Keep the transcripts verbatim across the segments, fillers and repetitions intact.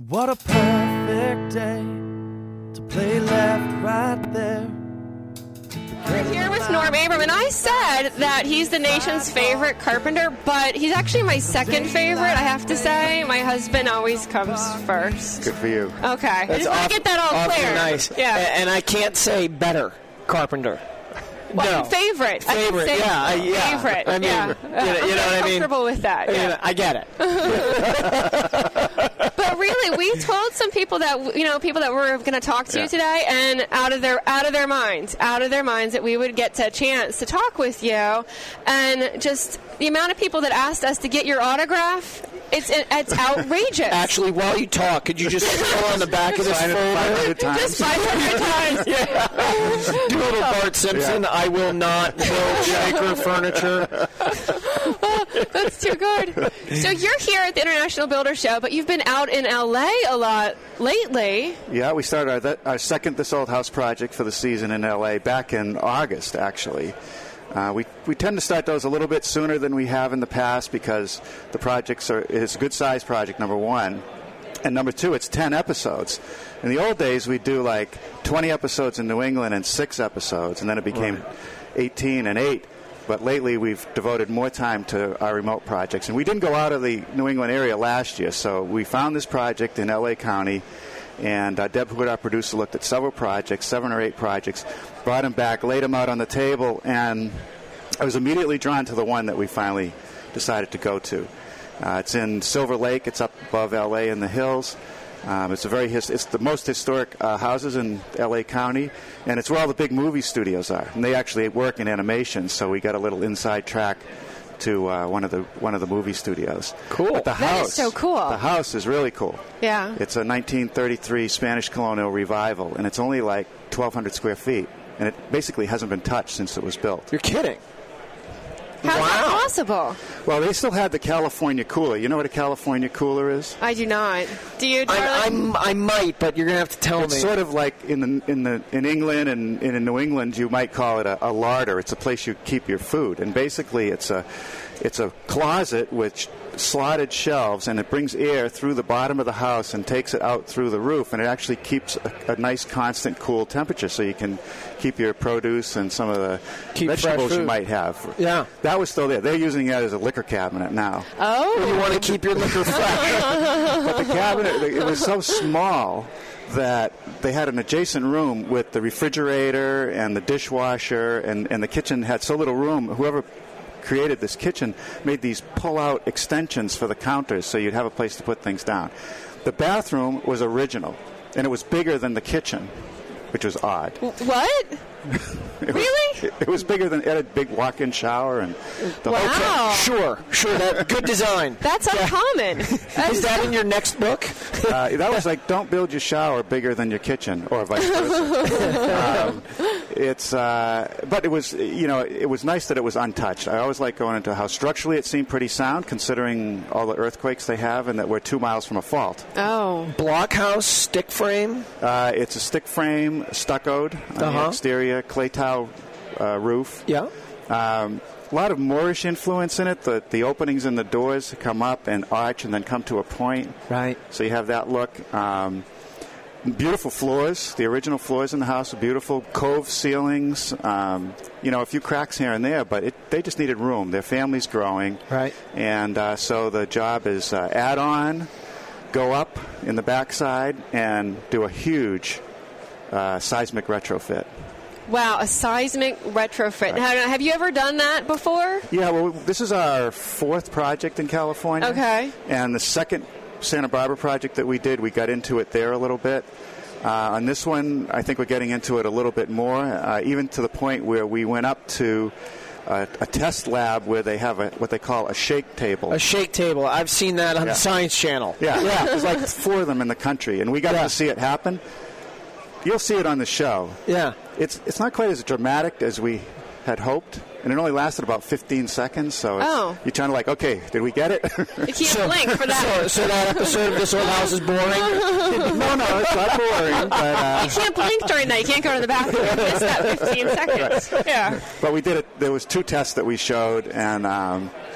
What a perfect day to play left right there. We're here with Norm Abram, and I said that he's the nation's favorite carpenter, but he's actually my second favorite, I have to say. My husband always comes first. Good for you. Okay. I That's just want off, to get that all awfully clear. nice. Yeah. A- And I can't say better carpenter. Well, No. Favorite. I can Favorite, say yeah, I- yeah. Favorite. I mean, yeah. you know- you know what I mean? Comfortable with that. I, mean, Yeah. I get it. But really, we told some people that you know people that we're going to talk to Yeah. you today, and out of their out of their minds, out of their minds, that we would get a chance to talk with you, and just the amount of people that asked us to get your autograph. It's it's outrageous. Actually, while you talk, could you just throw on the back of this Sign it folder? five hundred times. Just five hundred times. Yeah. Do a little Bart Simpson. Yeah. I will not build Shaker furniture. That's too good. So you're here at the International Builder Show, but you've been out in L A a lot lately. Yeah, we started our, that, our second This Old House project for the season in L A back in August, actually. Uh, we we tend to start those a little bit sooner than we have in the past because the projects are it's a good size project, number one, and number two, it's ten episodes. In the old days, we'd do like twenty episodes in New England and six episodes, and then it became Right. eighteen and eight. But lately, we've devoted more time to our remote projects, and we didn't go out of the New England area last year, so we found this project in L A County. And uh, Deb Hood, our producer, looked at several projects, seven or eight projects, brought them back, laid them out on the table, and I was immediately drawn to the one that we finally decided to go to. Uh, it's in Silver Lake. It's up above L A in the hills. Um, it's a very his- it's the most historic uh, houses in L A County, and it's where all the big movie studios are. And they actually work in animation, so we got a little inside track to uh, one of the one of the movie studios. Cool. But the That house, is so cool. The house is really cool. Yeah. It's a nineteen thirty-three Spanish colonial revival, and it's only like twelve hundred square feet, and it basically hasn't been touched since it was built. You're kidding. How's that Wow. possible? Well, they still had the California cooler. You know what a California cooler is? I do not. Do you, darling? I, I'm, I might, but you're going to have to tell It's me. sort of like in the in the in England and, and in New England, you might call it a, a larder. It's a place you keep your food, and basically, it's a it's a closet with slotted shelves, and it brings air through the bottom of the house and takes it out through the roof, and it actually keeps a, a nice, constant, cool temperature, so you can keep your produce and some of the Keep fresh vegetables you food. might have. Yeah. That was still there. They're using that as a liquor cabinet now. Oh. You want to keep your liquor fresh. But the cabinet, it was so small that they had an adjacent room with the refrigerator and the dishwasher, and, and the kitchen had so little room. Whoever created this kitchen made these pull-out extensions for the counters so you'd have a place to put things down. The bathroom was original, and it was bigger than the kitchen, which was odd. What? It was- Really? It, it was bigger than, it had a big walk-in shower and the Wow. whole kit. Sure, sure. That, good design. That's uncommon. Is that in your next book? Uh, that was like, don't build your shower bigger than your kitchen, or vice versa. um, it's, uh, but it was, you know, it was nice that it was untouched. I always like going into a house. Structurally, it seemed pretty sound, considering all the earthquakes they have, and that we're two miles from a fault. Oh. Blockhouse, stick frame. Uh, it's a stick frame, stuccoed on the Uh-huh. exterior, clay tile uh, roof. Yeah. Um, a lot of Moorish influence in it. The the openings in the doors come up and arch and then come to a point. Right. So you have that look. Um, beautiful floors. The original floors in the house are beautiful. Cove ceilings. Um, you know, a few cracks here and there, but it, they just needed room. Their family's growing. Right. And uh, so the job is uh, add on, go up in the backside, and do a huge uh, seismic retrofit. Wow, a seismic retrofit. Have, have you ever done that before? Yeah, well, this is our fourth project in California. Okay. And the second Santa Barbara project that we did, we got into it there a little bit. Uh, on this one, I think we're getting into it a little bit more, uh, even to the point where we went up to a, a test lab where they have a, what they call a shake table. A shake table. I've seen that on Yeah. the Science Channel. Yeah, yeah. There's like four of them in the country, and we got Yeah. to see it happen. You'll see it on the show. Yeah. It's it's not quite as dramatic as we had hoped, and it only lasted about fifteen seconds. So it's, Oh. you're trying to like, okay, did we get it? You can't blink for that. So, so that episode of This Old House is boring? no, no, it's not boring. But, uh, You can't blink during that. You can't go to the bathroom. You miss that fifteen seconds. Yeah. but we did it. There was two tests that we showed, and um,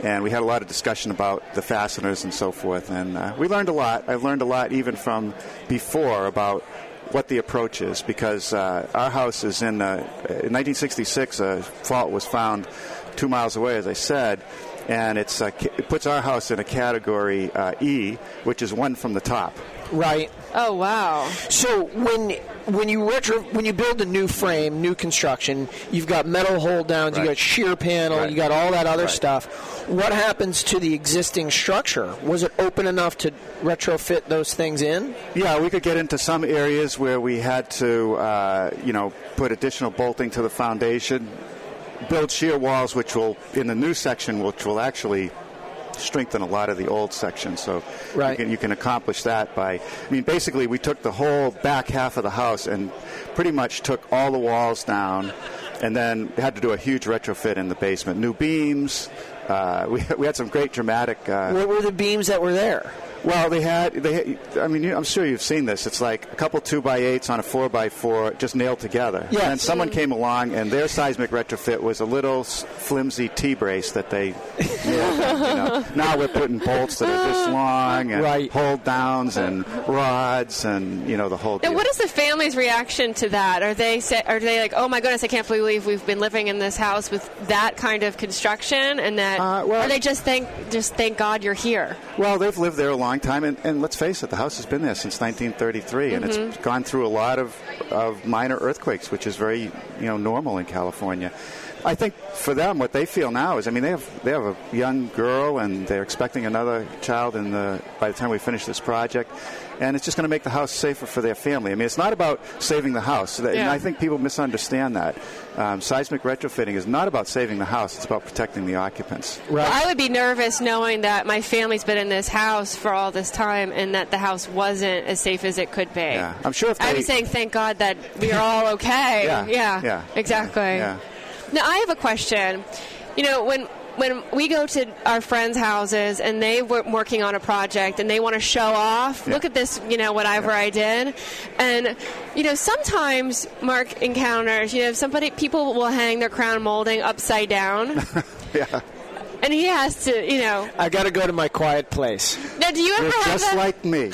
and we had a lot of discussion about the fasteners and so forth. And uh, we learned a lot. I learned a lot even from before about what the approach is, because uh, our house is in, uh, in nineteen sixty-six, a fault was found two miles away, as I said, and it's uh, it puts our house in a category uh, E, which is one from the top. Right. Oh, wow. So when when you retro when you build a new frame, new construction, you've got metal hold downs, Right. you got shear panel, Right. you got all that other Right. stuff. What happens to the existing structure? Was it open enough to retrofit those things in? Yeah, we could get into some areas where we had to, uh, you know, put additional bolting to the foundation, build shear walls, which will, in the new section, which will actually strengthen a lot of the old section. So Right. you, can, you can accomplish that by, I mean, basically we took the whole back half of the house and pretty much took all the walls down, and then had to do a huge retrofit in the basement. New beams. Uh, we, we had some great dramatic... Uh, What were the beams that were there? Well, they had, they. Had, I mean, you, I'm sure you've seen this. It's like a couple two by eights on a four by four, just nailed together. Yes. And then someone came along, and their seismic retrofit was a little s- flimsy T-brace that they nailed. in, you know. Now we're putting bolts that are this long, and Right. hold downs, and rods, and you know the whole. Now, deal. what is the family's reaction to that? Are they say, are they like, oh my goodness, I can't believe we've been living in this house with that kind of construction, and that? Uh, well- or they just thank just thank God you're here? Well, they've lived there a long time, and, and let's face it, the house has been there since nineteen thirty-three, and Mm-hmm. it's gone through a lot of, of minor earthquakes, which is very, you know, normal in California. I think for them, what they feel now is, I mean, they have they have a young girl, and they're expecting another child in the by the time we finish this project, and it's just going to make the house safer for their family. I mean, it's not about saving the house, and Yeah. I think people misunderstand that. Um, seismic retrofitting is not about saving the house; it's about protecting the occupants. Right. Well, I would be nervous knowing that my family's been in this house for all this time, and that the house wasn't as safe as it could be. Yeah, I'm sure if I'd they- be saying, thank God that we are all okay. Yeah, yeah, yeah, exactly. yeah. Now, I have a question. You know, when when we go to our friends' houses and they were working on a project and they want to show off, Yeah. look at this, you know, whatever I did. And, you know, sometimes Mark encounters, you know, somebody, people will hang their crown molding upside down. Yeah. And he has to, you know. I got to go to my quiet place. Now, do you ever You're have just that? like me.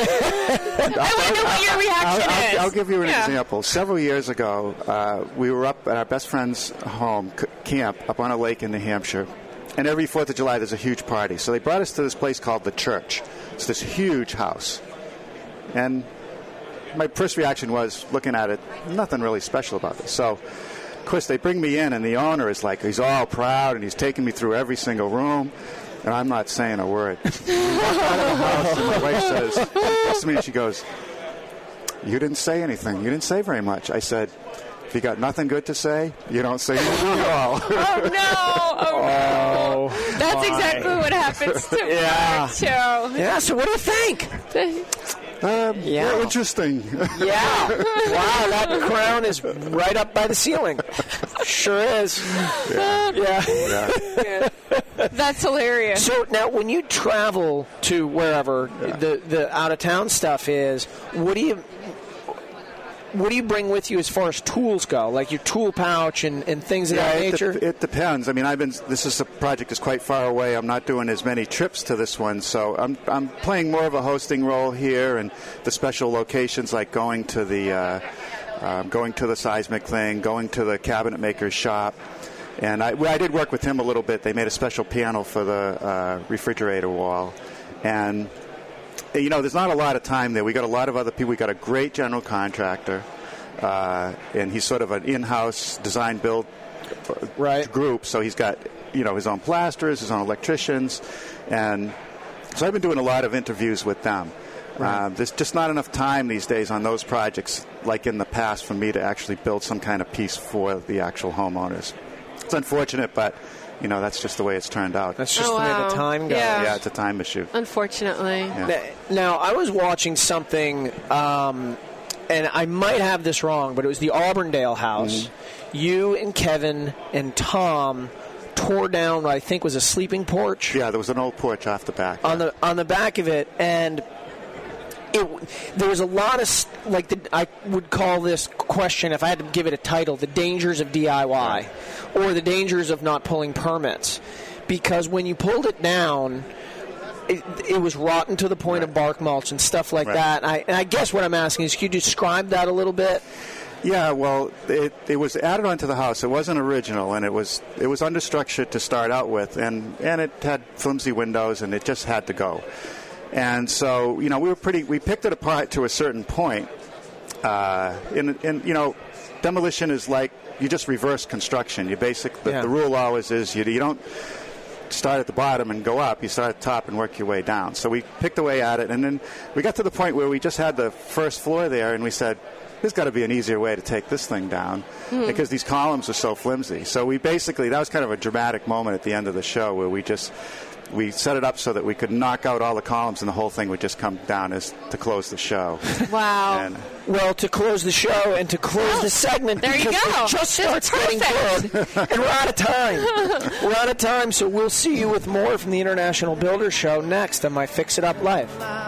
I want to know what your reaction I'll, is. I'll, I'll give you an Yeah. example. Several years ago, uh, we were up at our best friend's home c- camp up on a lake in New Hampshire, and every Fourth of July there's a huge party. So they brought us to this place called the Church. It's this huge house, and my first reaction was, looking at it, nothing really special about this. So, of course, they bring me in, and the owner is like, he's all proud, and he's taking me through every single room. And I'm not saying a word. We walk out of the house, and my wife says, looks at me, and she goes, "You didn't say anything. You didn't say very much." I said, "If you got nothing good to say, you don't say anything at all." Oh, no. Oh, no. That's exactly what happens to Yeah. Mark, too. Yeah, so what do you think? Um, Yeah. yeah, interesting. Yeah. Wow, that crown is right up by the ceiling. Sure is. Yeah. Yeah. That's hilarious. So now, when you travel to wherever the the out of town stuff is, what do you what do you bring with you as far as tools go, like your tool pouch and, and things of Yeah, that it, nature? de- it depends. I mean, I've been. This is a project is quite far away. I'm not doing as many trips to this one, so I'm I'm playing more of a hosting role here, and the special locations like going to the uh, uh, going to the seismic thing, going to the cabinet maker's shop. And I, well, I did work with him a little bit. They made a special panel for the uh, refrigerator wall, and you know, there's not a lot of time there. We got a lot of other people. We got a great general contractor, uh, and he's sort of an in-house design build Right. group. So he's got, you know, his own plasterers, his own electricians, and so I've been doing a lot of interviews with them. Right. Uh, there's just not enough time these days on those projects, like in the past, for me to actually build some kind of piece for the actual homeowners. It's unfortunate, but you know, that's just the way it's turned out. That's just Oh, the way wow. the time goes. Yeah. yeah, it's a time issue. Unfortunately. Yeah. N- Now, I was watching something, um, and I might have this wrong, but it was the Auburndale house. Mm-hmm. You and Kevin and Tom tore down what I think was a sleeping porch Yeah, there was an old porch off the back. on the on the back of it, and it, there was a lot of s- like the, I would call this question, if I had to give it a title, the dangers of D I Y, or the dangers of not pulling permits. because when you pulled it down, it, it was rotten to the point right. of bark mulch and stuff like right. that. And I, and I guess what I'm asking is, could you describe that a little bit? Yeah, well, it, it was added onto the house. It wasn't original, and it was it was understructured to start out with, and, and it had flimsy windows, and it just had to go. And so, you know, we were pretty. We picked it apart to a certain point. Uh, and, and you know, demolition is like you just reverse construction. You basically yeah. the, the rule always is you you don't start at the bottom and go up. You start at the top and work your way down. So we picked away at it, and then we got to the point where we just had the first floor there, and we said, there's got to be an easier way to take this thing down mm-hmm. because these columns are so flimsy. So we basically, that was kind of a dramatic moment at the end of the show where we just, we set it up so that we could knock out all the columns and the whole thing would just come down as to close the show. Wow. And, well, to close the show and to close oh, the segment, there you go. It just starts getting good, and we're out of time. We're out of time, so we'll see you with more from the International Builder Show next on My Fix It Up Live.